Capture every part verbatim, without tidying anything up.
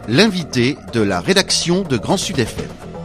l'invité de la rédaction de Grand Sud F M.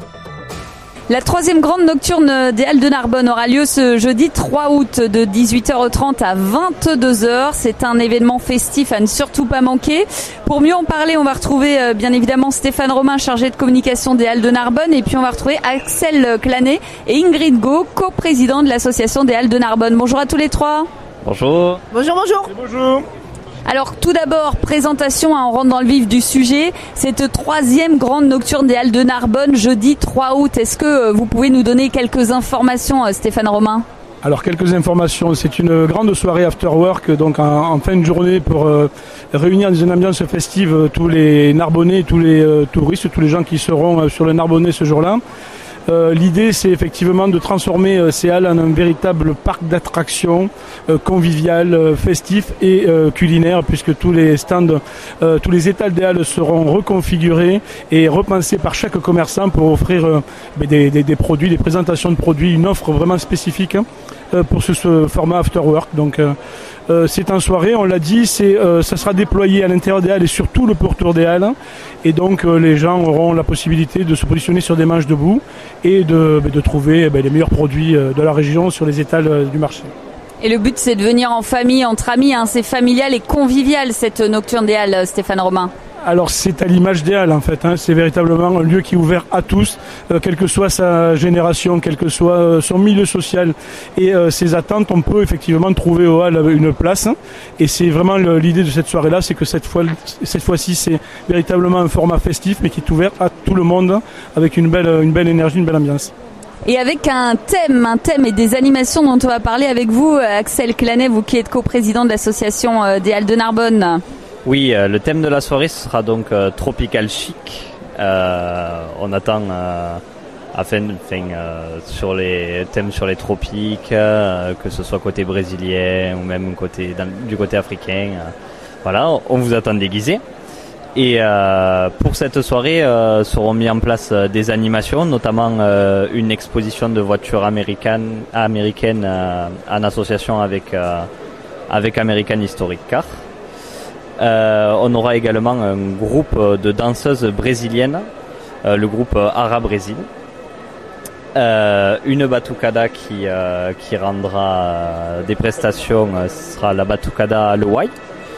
La troisième grande nocturne des Halles de Narbonne aura lieu ce jeudi trois août de dix-huit heures trente à vingt-deux heures. C'est un événement festif à ne surtout pas manquer. Pour mieux en parler, on va retrouver bien évidemment Stéphane Romain, chargé de communication des Halles de Narbonne, et puis on va retrouver Axel Clanet et Ingrid Go, coprésident de l'association des Halles de Narbonne. Bonjour à tous les trois. Bonjour. Bonjour, bonjour. Et bonjour. Alors tout d'abord, présentation, hein, on rentre dans le vif du sujet. Cette troisième grande nocturne des Halles de Narbonne, jeudi trois août. Est-ce que vous pouvez nous donner quelques informations, Stéphane Romain ? Alors quelques informations, c'est une grande soirée after work, donc en, en fin de journée pour euh, réunir dans une ambiance festive euh, tous les Narbonnais, tous les euh, touristes, tous les gens qui seront euh, sur le Narbonnais ce jour-là. Euh, l'idée, c'est effectivement de transformer euh, ces halles en un véritable parc d'attractions euh, convivial, euh, festif et euh, culinaire, puisque tous les stands, euh, tous les étals des halles seront reconfigurés et repensés par chaque commerçant pour offrir euh, des, des, des produits, des présentations de produits, une offre vraiment spécifique hein, euh, pour ce, ce format after work. Donc, euh, Euh, c'est en soirée, on l'a dit, c'est, euh, ça sera déployé à l'intérieur des halles et sur tout le pourtour des halles. Et donc euh, les gens auront la possibilité de se positionner sur des manches debout et de, de trouver eh bien, les meilleurs produits de la région sur les étals euh, du marché. Et le but, c'est de venir en famille, entre amis, hein, c'est familial et convivial cette nocturne des Halles, Stéphane Romain. Alors c'est à l'image des halles en fait, hein. C'est véritablement un lieu qui est ouvert à tous, euh, quelle que soit sa génération, quel que soit euh, son milieu social et euh, ses attentes, on peut effectivement trouver aux halles une place. Hein. Et c'est vraiment le, l'idée de cette soirée-là, c'est que cette, fois, cette fois-ci c'est véritablement un format festif mais qui est ouvert à tout le monde avec une belle, une belle énergie, une belle ambiance. Et avec un thème, un thème et des animations dont on va parler avec vous, Axel Clanet, vous qui êtes coprésident de l'association des Halles de Narbonne. Oui, euh, le thème de la soirée sera donc euh, tropical chic. Euh, on attend euh, afin, enfin, euh, sur les thèmes sur les tropiques, euh, que ce soit côté brésilien ou même côté dans, du côté africain. Euh, voilà, on vous attend déguisé. Et euh, pour cette soirée euh, seront mis en place euh, des animations, notamment euh, une exposition de voitures américaines, américaines euh, en association avec euh, avec American Historic Car. Euh, on aura également un groupe de danseuses brésiliennes, euh, le groupe Ara Brésil. Euh, une batucada qui, euh, qui rendra euh, des prestations, euh, ce sera la batucada Le White.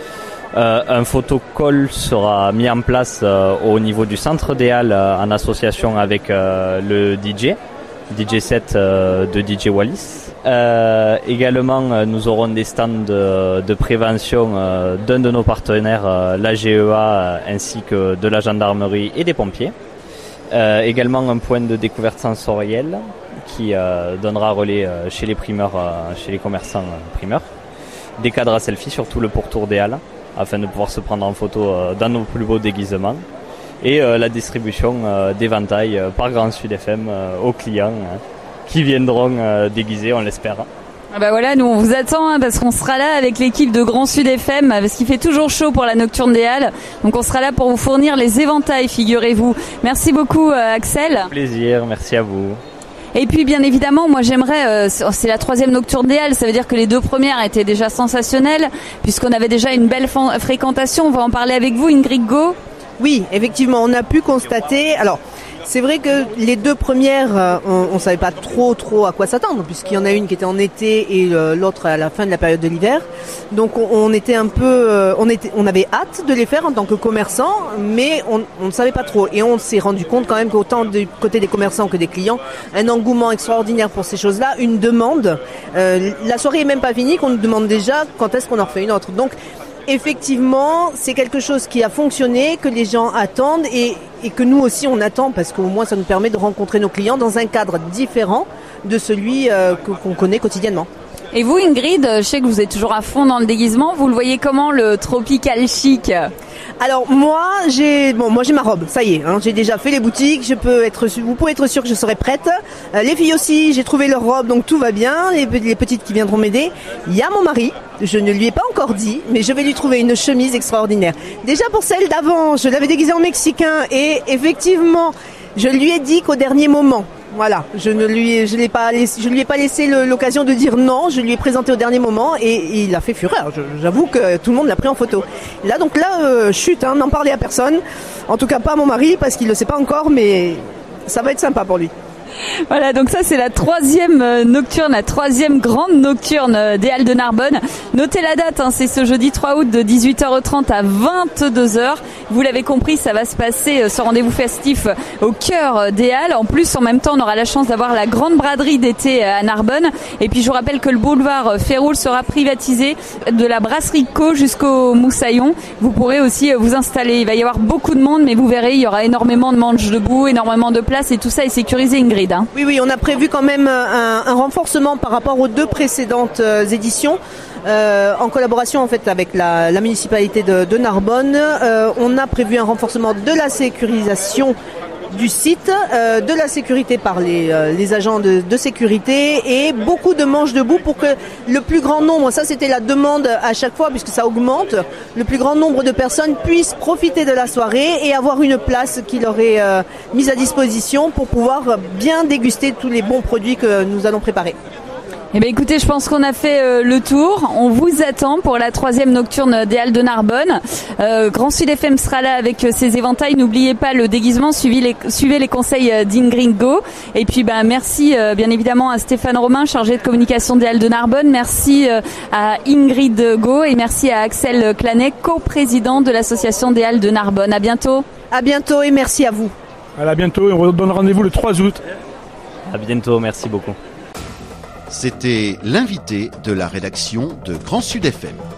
Euh, un photocall sera mis en place euh, au niveau du centre des Halles euh, en association avec euh, le D J, D J set euh, de D J Wallis. Euh, également, euh, nous aurons des stands de, de prévention euh, d'un de nos partenaires, euh, l'A G E A, euh, ainsi que de la gendarmerie et des pompiers. Euh, également un point de découverte sensorielle qui euh, donnera relais euh, chez les primeurs, euh, chez les commerçants euh, primeurs. Des cadres à selfie sur tout le pourtour des Halles, afin de pouvoir se prendre en photo euh, dans nos plus beaux déguisements. Et euh, la distribution euh, d'éventails euh, par Grand Sud F M euh, aux clients euh, qui viendront euh, déguisés, on l'espère. Ah bah voilà, nous on vous attend hein, parce qu'on sera là avec l'équipe de Grand Sud F M parce qu'il fait toujours chaud pour la nocturne des Halles. Donc on sera là pour vous fournir les éventails, figurez-vous. Merci beaucoup euh, Axel. Plaisir, merci à vous. Et puis bien évidemment, moi j'aimerais, euh, c'est la troisième nocturne des Halles, ça veut dire que les deux premières étaient déjà sensationnelles puisqu'on avait déjà une belle f- fréquentation. On va en parler avec vous, Ingrid Go. Oui, effectivement, on a pu constater. Alors, c'est vrai que les deux premières, on ne savait pas trop trop à quoi s'attendre, puisqu'il y en a une qui était en été et euh, l'autre à la fin de la période de l'hiver. Donc, on, on était un peu, euh, on était, on avait hâte de les faire en tant que commerçants, mais on, on ne savait pas trop. Et on s'est rendu compte quand même qu'autant du côté des commerçants que des clients, un engouement extraordinaire pour ces choses-là, une demande. Euh, la soirée est même pas finie, qu'on nous demande déjà quand est-ce qu'on en refait une autre. Donc effectivement, c'est quelque chose qui a fonctionné, que les gens attendent et, et que nous aussi on attend parce qu'au moins ça nous permet de rencontrer nos clients dans un cadre différent de celui euh, que, qu'on connaît quotidiennement. Et vous Ingrid, je sais que vous êtes toujours à fond dans le déguisement, vous le voyez comment le tropical chic ? Alors moi j'ai bon moi j'ai ma robe, ça y est, hein, j'ai déjà fait les boutiques, je peux être vous pouvez être sûr que je serai prête. Euh, les filles aussi, j'ai trouvé leur robe donc tout va bien, les, les petites qui viendront m'aider. Il y a mon mari, je ne lui ai pas encore dit, mais je vais lui trouver une chemise extraordinaire. Déjà pour celle d'avant, je l'avais déguisée en mexicain et effectivement, je lui ai dit qu'au dernier moment. Voilà, je ne lui, je l'ai pas laissé, je lui ai pas laissé le, l'occasion de dire non. Je lui ai présenté au dernier moment et, et il a fait fureur. Je, j'avoue que tout le monde l'a pris en photo. Là donc là, euh, chut, hein, n'en parlez à personne. En tout cas pas à mon mari parce qu'il le sait pas encore, mais ça va être sympa pour lui. Voilà, donc ça c'est la troisième nocturne, la troisième grande nocturne des Halles de Narbonne. Notez la date, hein, c'est ce jeudi trois août de dix-huit heures trente à vingt-deux heures. Vous l'avez compris, ça va se passer, ce rendez-vous festif, au cœur des Halles. En plus, en même temps, on aura la chance d'avoir la grande braderie d'été à Narbonne. Et puis je vous rappelle que le boulevard Féroul sera privatisé de la brasserie Co jusqu'au Moussaillon. Vous pourrez aussi vous installer. Il va y avoir beaucoup de monde, mais vous verrez, il y aura énormément de manches debout, énormément de place et tout ça est sécurisé, Ingrid. Oui, oui, on a prévu quand même un, un renforcement par rapport aux deux précédentes euh, éditions, euh, en collaboration en fait avec la, la municipalité de, de Narbonne. Euh, on a prévu un renforcement de la sécurisation du site, euh, de la sécurité par les, euh, les agents de, de sécurité et beaucoup de manches debout pour que le plus grand nombre, ça c'était la demande à chaque fois puisque ça augmente, le plus grand nombre de personnes puissent profiter de la soirée et avoir une place qui leur est euh, mise à disposition pour pouvoir bien déguster tous les bons produits que nous allons préparer. Eh bien écoutez, je pense qu'on a fait euh, le tour. On vous attend pour la troisième nocturne des Halles de Narbonne. Euh, Grand Sud F M sera là avec euh, ses éventails. N'oubliez pas le déguisement, suivez les, suivez les conseils euh, d'Ingrid Go. Et puis ben, merci euh, bien évidemment à Stéphane Romain, chargé de communication des Halles de Narbonne. Merci euh, à Ingrid Go et merci à Axel Clanet, coprésident de l'association des Halles de Narbonne. À bientôt. À bientôt et merci à vous. À bientôt et on donne rendez-vous le trois août. À bientôt, merci beaucoup. C'était l'invité de la rédaction de Grand Sud F M.